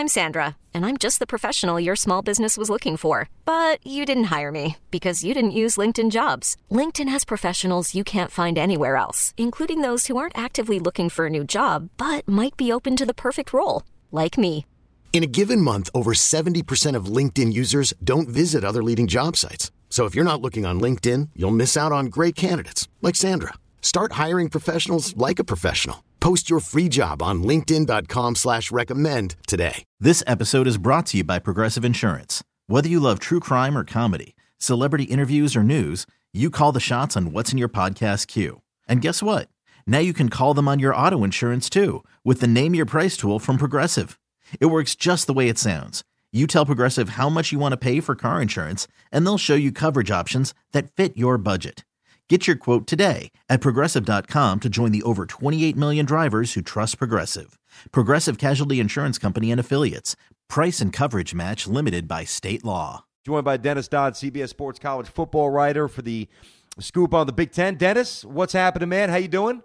I'm Sandra, and I'm just the professional your small business was looking for. But you didn't hire me because you didn't use LinkedIn Jobs. LinkedIn has professionals you can't find anywhere else, including those who aren't actively looking for a new job, but might be open to the perfect role, like me. In a given month, over 70% of LinkedIn users don't visit other leading job sites. So if you're not looking on LinkedIn, you'll miss out on great candidates like Sandra. Start hiring professionals like a professional. Post your free job on linkedin.com/recommend today. This episode is brought to you by Progressive Insurance. Whether you love true crime or comedy, celebrity interviews or news, you call the shots on what's in your podcast queue. And guess what? Now you can call them on your auto insurance too with the Name Your Price tool from Progressive. It works just the way it sounds. You tell Progressive how much you want to pay for car insurance, and they'll show you coverage options that fit your budget. Get your quote today at Progressive.com to join the over 28 million drivers who trust Progressive. Progressive Casualty Insurance Company and Affiliates. Price and coverage match limited by state law. Joined by Dennis Dodd, CBS Sports college football writer for the Scoop on the Big Ten. Dennis, what's happening, man? How you doing?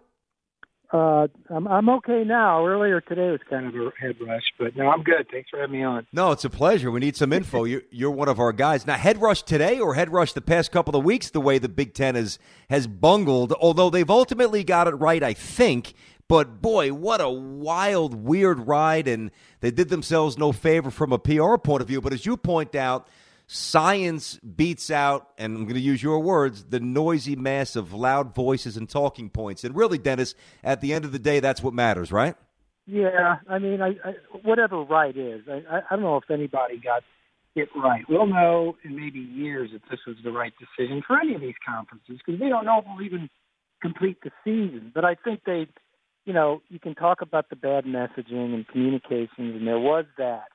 I'm okay now. Earlier today was kind of a head rush, but no, I'm good. Thanks for having me on. No, it's a pleasure. We need some info. You're one of our guys. Now, head rush today or head rush the past couple of weeks, the way the Big Ten has bungled, although they've ultimately got it right, I think. But, boy, what a wild, weird ride, and they did themselves no favor from a PR point of view. But as you point out, science beats out, and I'm going to use your words, the noisy mass of loud voices and talking points. And really, Dennis, at the end of the day, that's what matters, right? Yeah, I mean, I whatever right is, I don't know if anybody got it right. We'll know in maybe years if this was the right decision for any of these conferences because we don't know if we'll even complete the season. But I think you can talk about the bad messaging and communications, and there was that.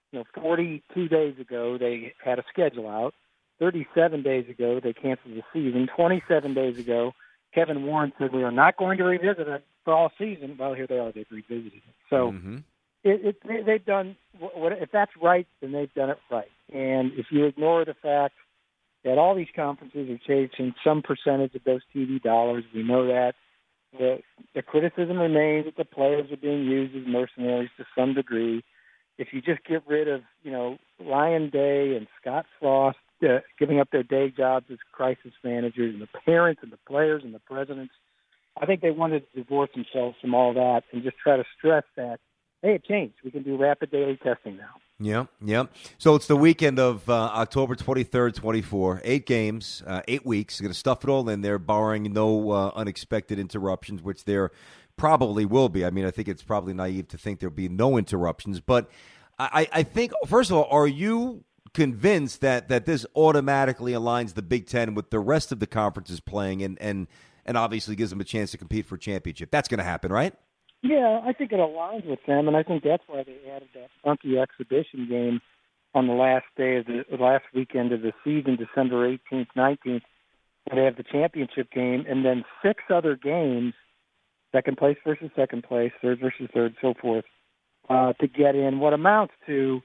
42 days ago, they had a schedule out. 37 days ago, they canceled the season. 27 days ago, Kevin Warren said, we are not going to revisit it for all season. Well, here they are. They've revisited it. So they've done what if that's right, then they've done it right. And if you ignore the fact that all these conferences are chasing some percentage of those TV dollars, we know that. The criticism remains that the players are being used as mercenaries to some degree. If you just get rid of, Ryan Day and Scott Frost giving up their day jobs as crisis managers and the parents and the players and the presidents, I think they wanted to divorce themselves from all that and just try to stress that, hey, it changed. We can do rapid daily testing now. Yeah. So it's the weekend of October 23rd, 24, 8 games, 8 weeks. You're going to stuff it all in there, barring no unexpected interruptions, which there probably will be. I mean, I think it's probably naive to think there'll be no interruptions. But I think, first of all, are you convinced that this automatically aligns the Big Ten with the rest of the conferences playing and obviously gives them a chance to compete for a championship? That's going to happen, right? Yeah, I think it aligns with them, and I think that's why they added that funky exhibition game on the last weekend of the season, December 18th, 19th, where they have the championship game, and then 6 other games, second place versus second place, third versus third, so forth, to get in what amounts to,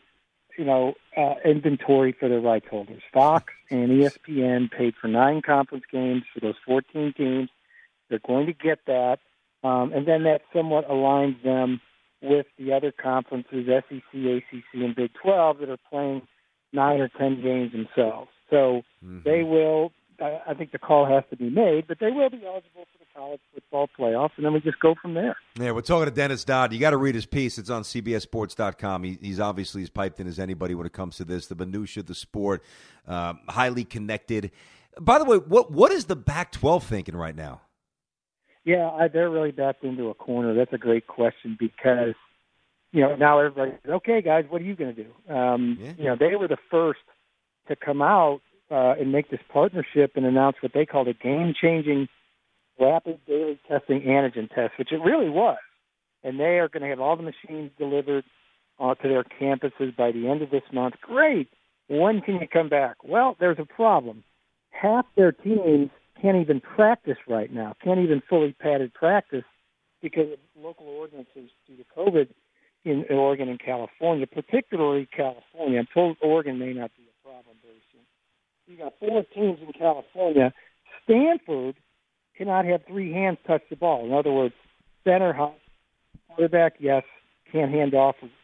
inventory for the rights holders. Fox and ESPN paid for 9 conference games for those 14 teams. They're going to get that. And then that somewhat aligns them with the other conferences, SEC, ACC, and Big 12, that are playing 9 or 10 games themselves. So they will, I think the call has to be made, but they will be eligible for the college football playoffs, and then we just go from there. Yeah, we're talking to Dennis Dodd. You got to read his piece. It's on CBSSports.com. He's obviously as piped in as anybody when it comes to this, the minutia of the sport, highly connected. By the way, what is the Pac-12 thinking right now? Yeah, they're really backed into a corner. That's a great question because, now everybody says, okay, guys, what are you going to do? They were the first to come out and make this partnership and announce what they called a game-changing rapid daily testing antigen test, which it really was. And they are going to have all the machines delivered to their campuses by the end of this month. Great. When can you come back? Well, there's a problem. Half their teams can't even practice right now, can't even fully padded practice because of local ordinances due to COVID in Oregon and California, particularly California. I'm told Oregon may not be a problem very soon. You got 4 teams in California. Stanford cannot have 3 hands touch the ball. In other words, center, quarterback, yes, can't hand off or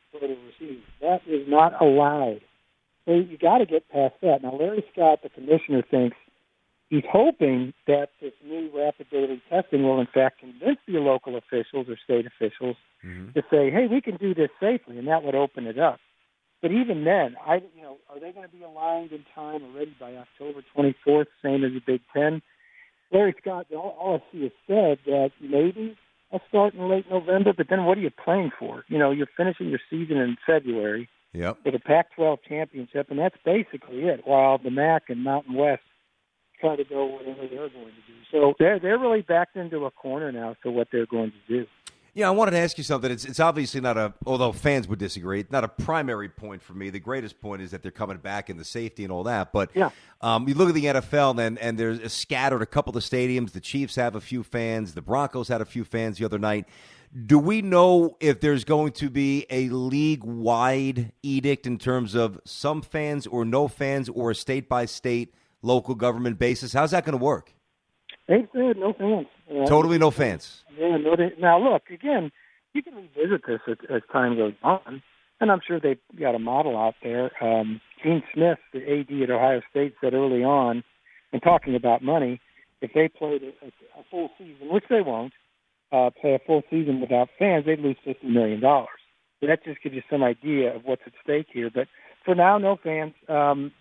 voted overseas. That is not allowed. So you got to get past that. Now, Larry Scott, the commissioner, thinks he's hoping that this new rapid daily testing will, in fact, convince the local officials or state officials to say, hey, we can do this safely, and that would open it up. But even then, are they going to be aligned in time already by October 24th, same as the Big Ten? Larry Scott, all I see has said that maybe I'll start in late November, but then what are you playing for? You're finishing your season in February with a Pac-12 championship, and that's basically it, while the MAC and Mountain West try to go whatever they're going to do. So they're really backed into a corner now to what they're going to do. Yeah, I wanted to ask you something. It's obviously not although fans would disagree, it's not a primary point for me. The greatest point is that they're coming back and the safety and all that. But you look at the NFL and there's scattered a couple of stadiums. The Chiefs have a few fans. The Broncos had a few fans the other night. Do we know if there's going to be a league-wide edict in terms of some fans or no fans or a state-by-state local government basis? How's that going to work? They said no fans. Totally no fans. Yeah, now, look, again, you can revisit this as time goes on, and I'm sure they've got a model out there. Gene Smith, the AD at Ohio State, said early on, in talking about money, if they played a full season, which they won't, play a full season without fans, they'd lose $50 million. So that just gives you some idea of what's at stake here. But for now, no fans. And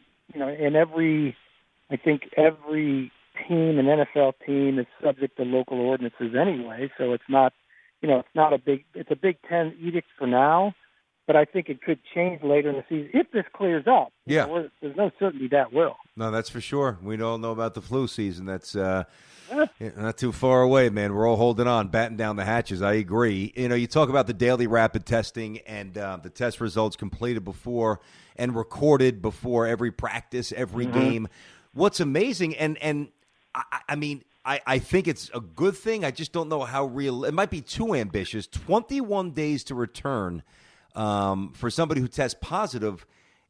I think every team, an NFL team, is subject to local ordinances anyway, so it's not, it's a Big Ten edict for now, but I think it could change later in the season if this clears up. Yeah. There's no certainty that will. No, that's for sure. We all know about the flu season. That's not too far away, man. We're all holding on, batting down the hatches. I agree. You talk about the daily rapid testing and the test results completed before and recorded before every practice, every game. What's amazing, and I mean, I think it's a good thing. I just don't know how real. It might be too ambitious. 21 days to return for somebody who tests positive.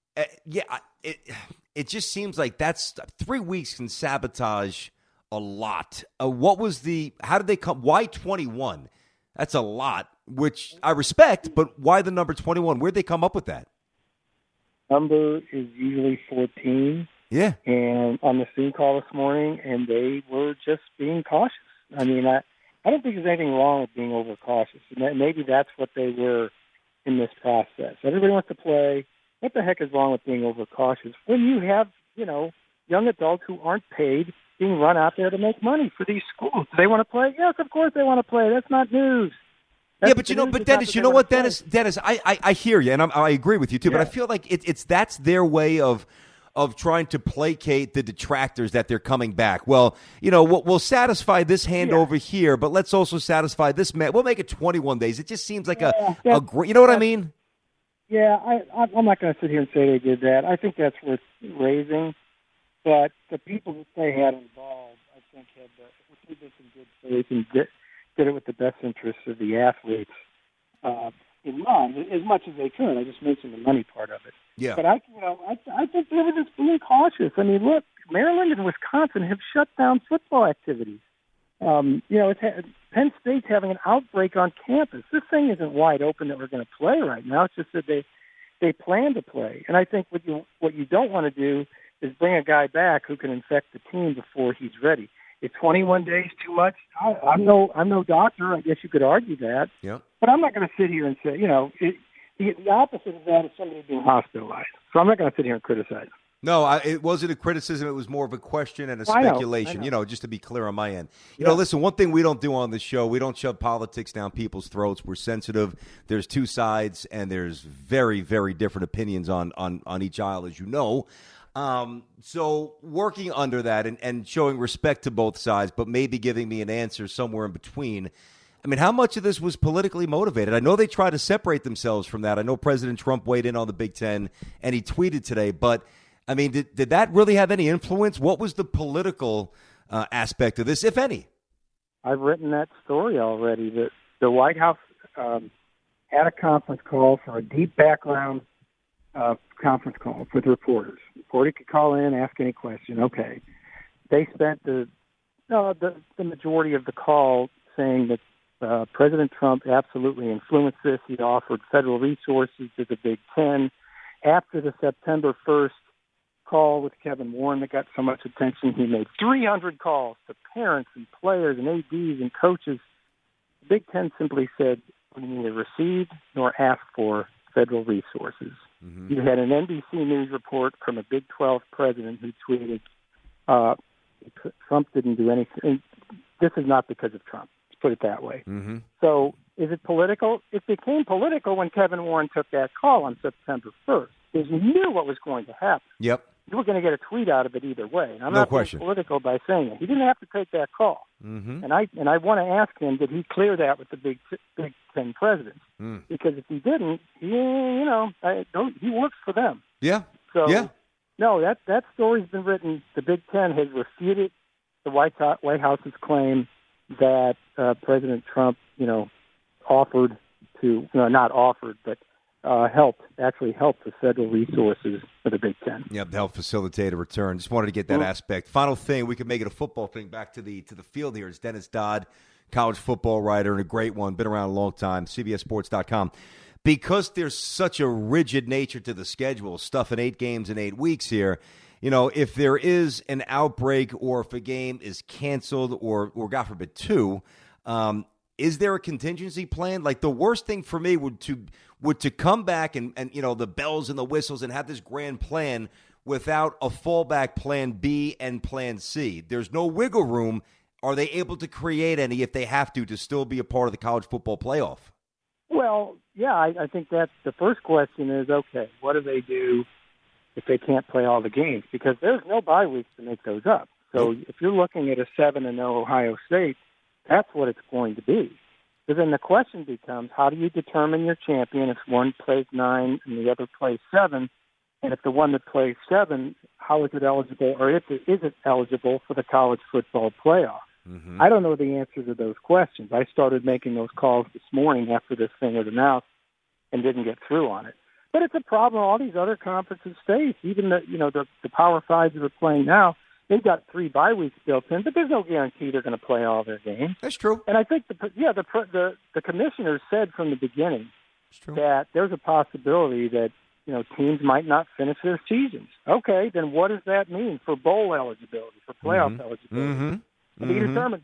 It just seems like that's 3 weeks can sabotage a lot. How did they come? Why 21? That's a lot, which I respect, but why the number 21? Where'd they come up with that? Number is usually 14. Yeah. And on the Zoom call this morning, and they were just being cautious. I mean, I don't think there's anything wrong with being overcautious. And maybe that's what they were in this process. Everybody wants to play. What the heck is wrong with being overcautious? When you have, young adults who aren't paid being run out there to make money for these schools. Do they want to play? Yes, of course they want to play. That's not news. But Dennis, you know what, Dennis, I hear you, and I agree with you too. But I feel like that's their way of trying to placate the detractors that they're coming back. Well, we'll satisfy this hand over here, but let's also satisfy this man. We'll make it 21 days. It just seems like a great. You know what I mean? Yeah, I'm not going to sit here and say they did that. I think that's worth raising. But the people that they had involved, I think, did this in good faith and did it with the best interests of the athletes in mind, as much as they could. I just mentioned the money part of it. Yeah. But I think they were just being cautious. I mean, look, Maryland and Wisconsin have shut down football activities. Penn State's having an outbreak on campus. This thing isn't wide open that we're going to play right now. It's just that they plan to play. And I think what you don't want to do is bring a guy back who can infect the team before he's ready. Is 21 days too much? I'm no doctor. I guess you could argue that. Yeah. But I'm not going to sit here and say, the opposite of that is somebody being hospitalized. So I'm not going to sit here and criticize it. No, it wasn't a criticism. It was more of a question and a speculation, I know. Just to be clear on my end. Listen, one thing we don't do on this show, we don't shove politics down people's throats. We're sensitive. There's two sides, and there's very, very different opinions on each aisle, as you know. So working under that and showing respect to both sides, but maybe giving me an answer somewhere in between. I mean, how much of this was politically motivated? I know they try to separate themselves from that. I know President Trump weighed in on the Big Ten, and he tweeted today. But, I mean, did that really have any influence? What was the political aspect of this, if any? I've written that story already. The White House had a conference call for a deep background conference call with reporters. Reporter could call in, ask any question. Okay. They spent the majority of the call saying that President Trump absolutely influenced this. He offered federal resources to the Big Ten. After the September 1st call with Kevin Warren that got so much attention, he made 300 calls to parents and players and ADs and coaches. The Big Ten simply said, we neither received nor asked for federal resources. Mm-hmm. You had an NBC News report from a Big 12 president who tweeted, Trump didn't do anything. This is not because of Trump. Let's put it that way. Mm-hmm. So is it political? It became political when Kevin Warren took that call on September 1st, because you knew what was going to happen. Yep. You were going to get a tweet out of it either way. And I'm no not question. being political by saying it. He didn't have to take that call. Mm-hmm. And I want to ask him, did he clear that with the Big Ten presidents? Mm. Because if he didn't, he works for them. Yeah. So, yeah. No, that story's been written. The Big Ten has refuted the White House's claim that President Trump, offered to, not offered, but helped the federal resources for the Big Ten. Yep, help facilitate a return. Just wanted to get that aspect. Final thing, we can make it a football thing. Back to the field here. It's Dennis Dodd, college football writer, and a great one. Been around a long time. CBSSports.com. Because there's such a rigid nature to the schedule, stuff in 8 games in 8 weeks here. If there is an outbreak or if a game is canceled or God forbid 2, is there a contingency plan? Like, the worst thing for me would to come back and the bells and the whistles and have this grand plan without a fallback plan B and plan C. There's no wiggle room. Are they able to create any, if they have to still be a part of the college football playoff? Well, yeah, I think that's the first question is, okay, what do they do if they can't play all the games? Because there's no bye weeks to make those up. So if you're looking at a 7-0 Ohio State, that's what it's going to be. So then the question becomes, how do you determine your champion if one plays 9 and the other plays 7? And if the one that plays 7, how is it eligible, or is it eligible for the college football playoff? Mm-hmm. I don't know the answer to those questions. I started making those calls this morning after this thing was announced and didn't get through on it. But it's a problem all these other conferences face. Even the Power Fives that are playing now, they've got 3 bye weeks built in, but there's no guarantee they're going to play all their games. That's true. And I think the commissioners said from the beginning that there's a possibility that teams might not finish their seasons. Okay, then what does that mean for bowl eligibility, for playoff eligibility? Mm-hmm. To be determined.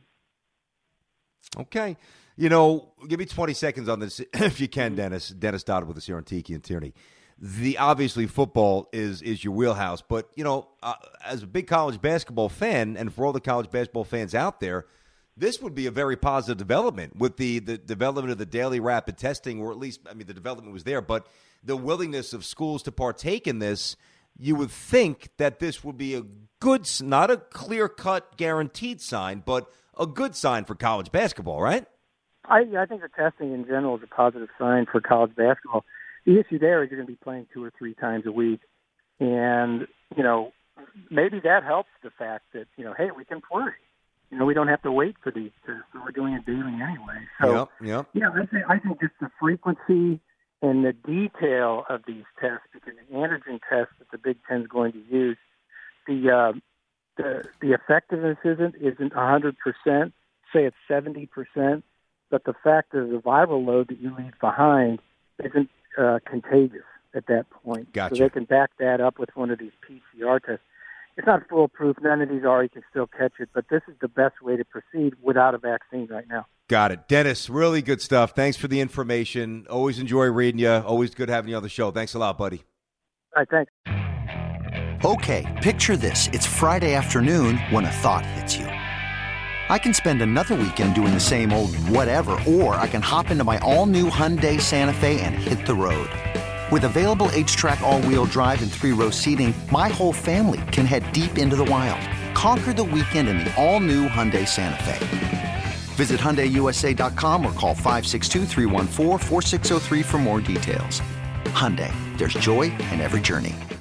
Okay. Give me 20 seconds on this, if you can, Dennis. Dennis Dodd with us here on Tiki and Tierney. Obviously, football is your wheelhouse, but, as a big college basketball fan, and for all the college basketball fans out there, this would be a very positive development with the development of the daily rapid testing, or at least, the development was there, but the willingness of schools to partake in this. You would think that this would be a good, not a clear-cut guaranteed sign, but a good sign for college basketball, right? I think the testing in general is a positive sign for college basketball. The issue there is you're going to be playing 2 or 3 times a week. And, maybe that helps the fact that, hey, we can play. We don't have to wait for these tests. So we're doing it daily anyway. So, yep. Yeah, I think just the frequency and the detail of these tests, because the antigen test that the Big Ten is going to use, the effectiveness isn't 100%. Say it's 70%, but the fact that the viral load that you leave behind isn't contagious at that point. Gotcha. So they can back that up with one of these PCR tests. It's not foolproof. None of these are. You can still catch it, but this is the best way to proceed without a vaccine right now. Got it. Dennis, really good stuff. Thanks for the information. Always enjoy reading you. Always good having you on the show. Thanks a lot, buddy. All right, thanks. Okay, picture this. It's Friday afternoon when a thought hits you. I can spend another weekend doing the same old whatever, or I can hop into my all-new Hyundai Santa Fe and hit the road. With available H-Track all-wheel drive and 3-row seating, my whole family can head deep into the wild. Conquer the weekend in the all-new Hyundai Santa Fe. Visit HyundaiUSA.com or call 562-314-4603 for more details. Hyundai, there's joy in every journey.